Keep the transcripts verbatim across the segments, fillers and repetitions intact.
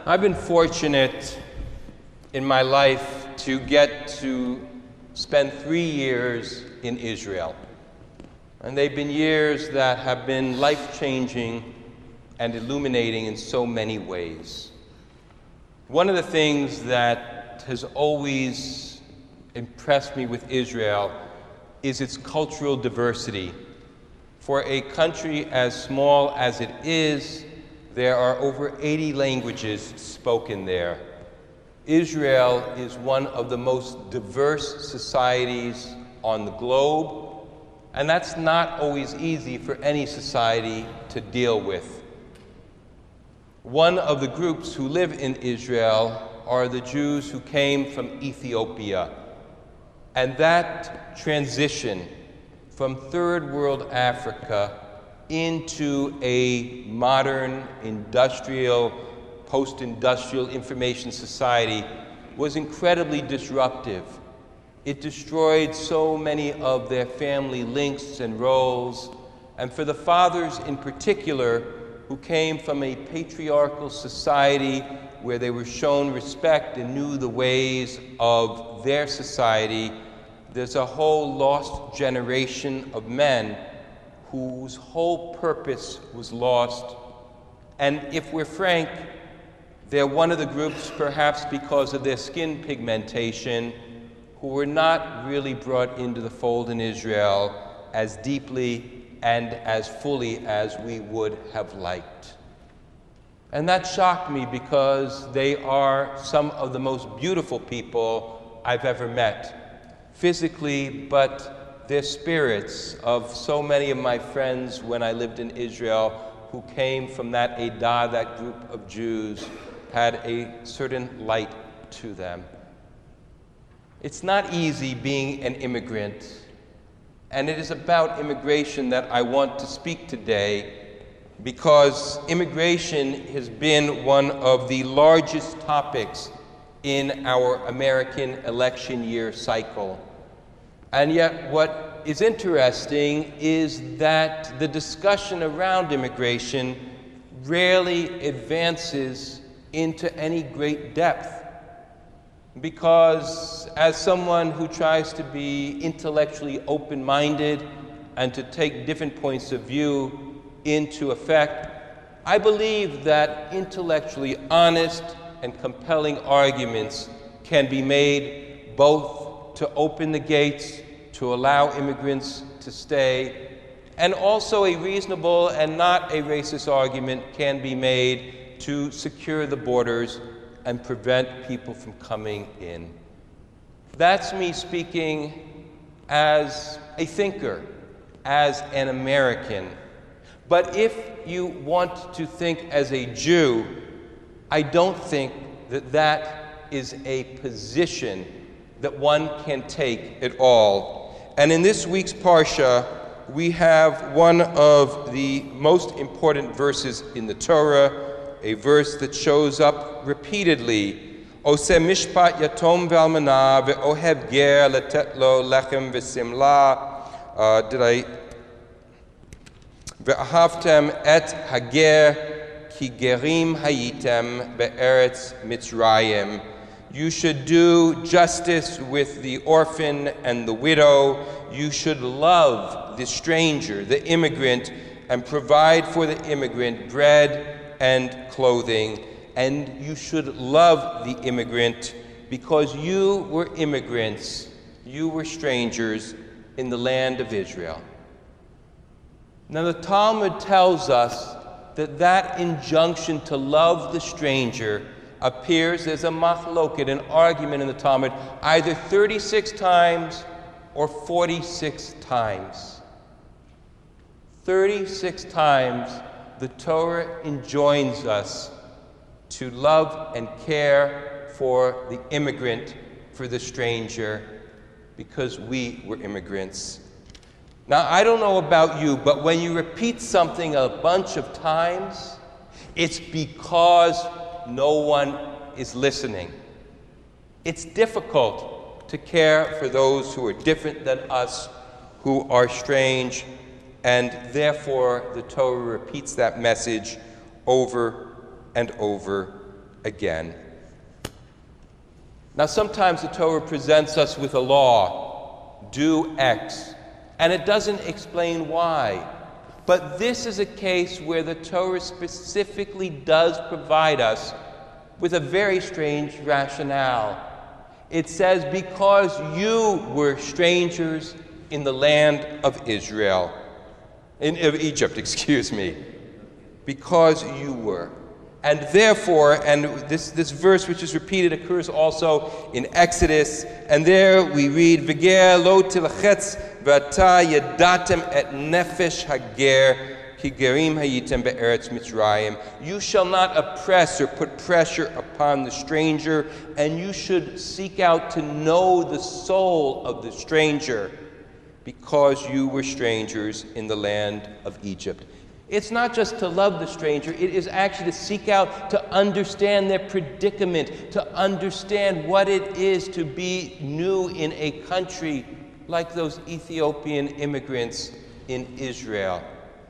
I've been fortunate in my life to get to spend three years in Israel. And they've been years that have been life-changing and illuminating in so many ways. One of the things that has always impressed me with Israel is its cultural diversity. For a country as small as it is, there are over eighty languages spoken there. Israel is one of the most diverse societies on the globe, and that's not always easy for any society to deal with. One of the groups who live in Israel are the Jews who came from Ethiopia. And that transition from third world Africa into a modern, industrial, post-industrial information society was incredibly disruptive. It destroyed so many of their family links and roles, and for the fathers in particular, who came from a patriarchal society where they were shown respect and knew the ways of their society, there's a whole lost generation of men whose whole purpose was lost. And if we're frank, they're one of the groups, perhaps because of their skin pigmentation, who were not really brought into the fold in Israel as deeply and as fully as we would have liked. And that shocked me because they are some of the most beautiful people I've ever met, physically, but their spirits, of so many of my friends when I lived in Israel who came from that Edah, that group of Jews, had a certain light to them. It's not easy being an immigrant. And it is about immigration that I want to speak today, because immigration has been one of the largest topics in our American election year cycle. And yet what is interesting is that the discussion around immigration rarely advances into any great depth. Because as someone who tries to be intellectually open-minded and to take different points of view into effect, I believe that intellectually honest and compelling arguments can be made both to open the gates, to allow immigrants to stay, and also a reasonable and not a racist argument can be made to secure the borders and prevent people from coming in. That's me speaking as a thinker, as an American. But if you want to think as a Jew, I don't think that that is a position that one can take at all. And in this week's Parsha, we have one of the most important verses in the Torah, a verse that shows up repeatedly. Oseh mishpat yatom v'almana ve'ohev ger letet lo lechem v'simla. Did I? Ve'ahavtem et hager ki gerim hayitem be'eretz Mitzrayim. You should do justice with the orphan and the widow. You should love the stranger, the immigrant, and provide for the immigrant bread and clothing. And you should love the immigrant because you were immigrants, you were strangers in the land of Israel. Now the Talmud tells us that that injunction to love the stranger appears as a machloket, an argument in the Talmud, either thirty-six times or forty-six times. thirty-six times the Torah enjoins us to love and care for the immigrant, for the stranger, because we were immigrants. Now, I don't know about you, but when you repeat something a bunch of times, it's because no one is listening. It's difficult to care for those who are different than us, who are strange, and therefore the Torah repeats that message over and over again. Now, sometimes the Torah presents us with a law, do X, and it doesn't explain why. But this is a case where the Torah specifically does provide us with a very strange rationale. It says, because you were strangers in the land of Israel, in of Egypt, excuse me, because you were. And therefore, and this, this verse which is repeated occurs also in Exodus, and there we read, V'ger lo tilchetz v'ata yadatem et nefesh hager ki gerim hayitem be'eretz Mitzrayim. You shall not oppress or put pressure upon the stranger, and you should seek out to know the soul of the stranger, because you were strangers in the land of Egypt. It's not just to love the stranger, it is actually to seek out to understand their predicament, to understand what it is to be new in a country like those Ethiopian immigrants in Israel.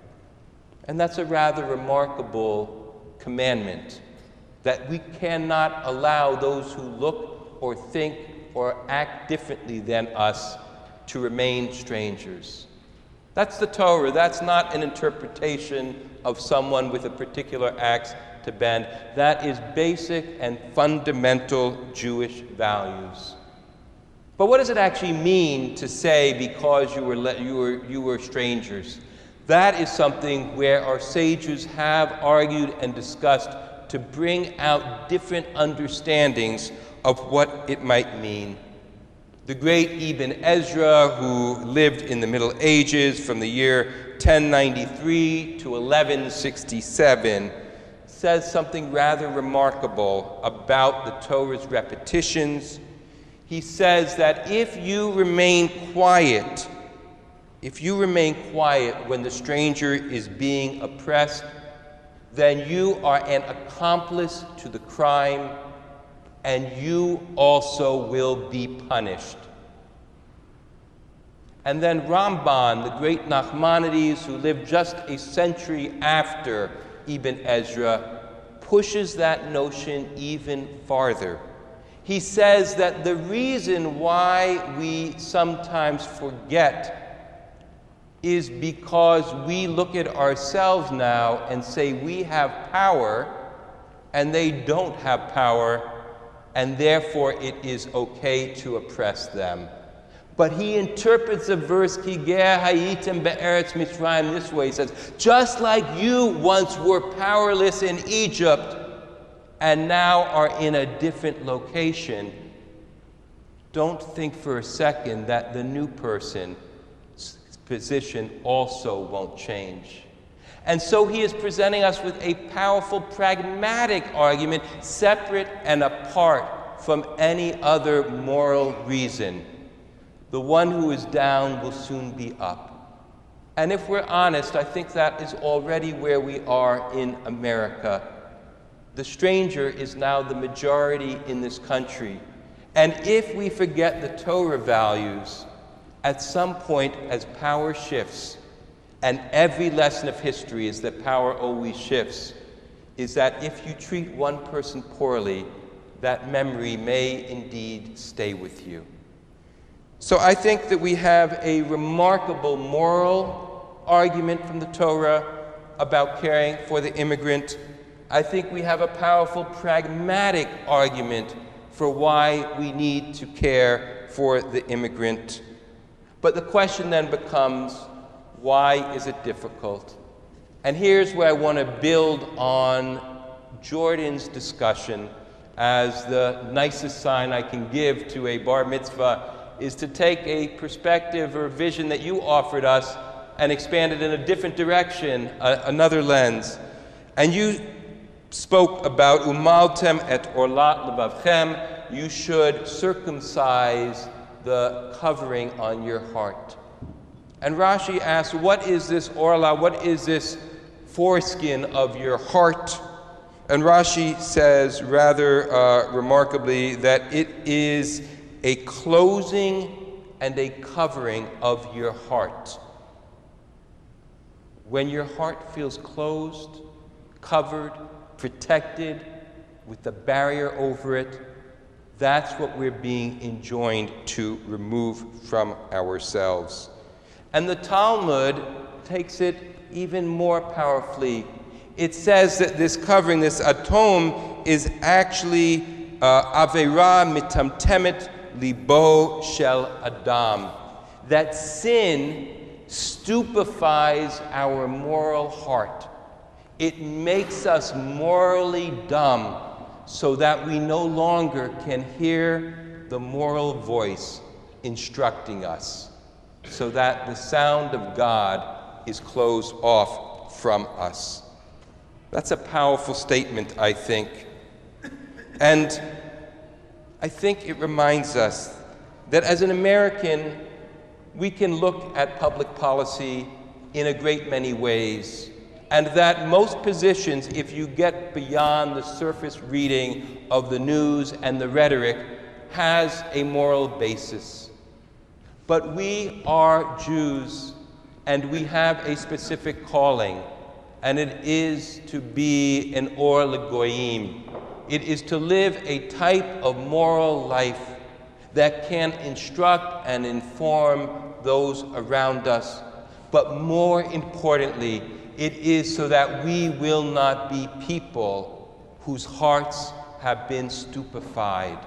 And that's a rather remarkable commandment, that we cannot allow those who look or think or act differently than us to remain strangers. That's the Torah. That's not an interpretation of someone with a particular axe to bend. That is basic and fundamental Jewish values. But what does it actually mean to say because you were, le- you were, you were strangers? That is something where our sages have argued and discussed to bring out different understandings of what it might mean. The great Ibn Ezra, who lived in the Middle Ages from the year ten ninety-three to eleven sixty-seven, says something rather remarkable about the Torah's repetitions. He says that if you remain quiet, if you remain quiet when the stranger is being oppressed, then you are an accomplice to the crime, and you also will be punished. And then Ramban, the great Nachmanides, who lived just a century after Ibn Ezra, pushes that notion even farther. He says that the reason why we sometimes forget is because we look at ourselves now and say we have power and they don't have power, and therefore it is okay to oppress them. But he interprets the verse, Ki ger hayitem be'eretz Mitzrayim, this way. He says, just like you once were powerless in Egypt and now are in a different location, don't think for a second that the new person's position also won't change. And so he is presenting us with a powerful, pragmatic argument, separate and apart from any other moral reason. The one who is down will soon be up. And if we're honest, I think that is already where we are in America. The stranger is now the majority in this country. And if we forget the Torah values, at some point as power shifts, and every lesson of history is that power always shifts, is that if you treat one person poorly, that memory may indeed stay with you. So I think that we have a remarkable moral argument from the Torah about caring for the immigrant. I think we have a powerful pragmatic argument for why we need to care for the immigrant. But the question then becomes, why is it difficult? And here's where I want to build on Jordan's discussion as the nicest sign I can give to a bar mitzvah is to take a perspective or a vision that you offered us and expand it in a different direction, a, another lens. And you spoke about umaltem et orlat levavchem, you should circumcise the covering on your heart. And Rashi asks, what is this orla, what is this foreskin of your heart? And Rashi says rather uh, remarkably that it is a closing and a covering of your heart. When your heart feels closed, covered, protected, with the barrier over it, that's what we're being enjoined to remove from ourselves. And the Talmud takes it even more powerfully. It says that this covering, this atom, is actually uh, Avera mitamtemet libo shel Adam. That sin stupefies our moral heart. It makes us morally dumb so that we no longer can hear the moral voice instructing us, so that the sound of God is closed off from us. That's a powerful statement, I think. And I think it reminds us that as an American, we can look at public policy in a great many ways, and that most positions, if you get beyond the surface reading of the news and the rhetoric, has a moral basis. But we are Jews, and we have a specific calling, and it is to be an or legoyim. It is to live a type of moral life that can instruct and inform those around us. But more importantly, it is so that we will not be people whose hearts have been stupefied.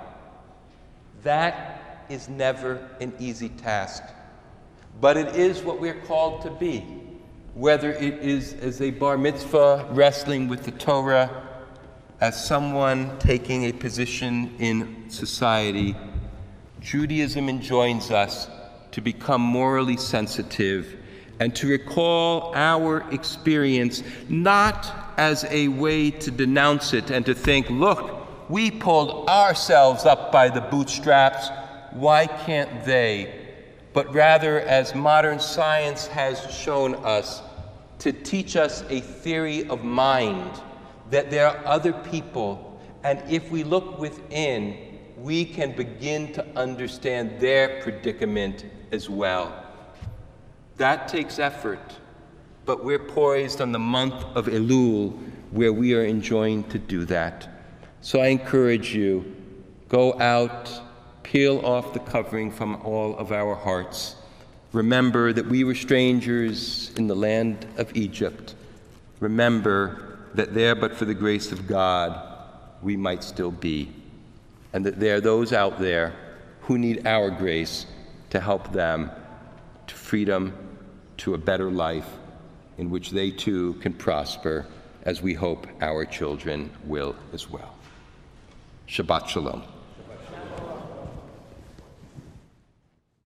That is never an easy task. But it is what we're called to be, whether it is as a bar mitzvah wrestling with the Torah, as someone taking a position in society. Judaism enjoins us to become morally sensitive and to recall our experience not as a way to denounce it and to think, look, we pulled ourselves up by the bootstraps, why can't they? But rather, as modern science has shown us, to teach us a theory of mind, that there are other people, and if we look within, we can begin to understand their predicament as well. That takes effort, but we're poised on the month of Elul, where we are enjoined to do that. So I encourage you, go out, peel off the covering from all of our hearts. Remember that we were strangers in the land of Egypt. Remember that there, but for the grace of God, we might still be. And that there are those out there who need our grace to help them to freedom, to a better life in which they too can prosper, as we hope our children will as well. Shabbat Shalom.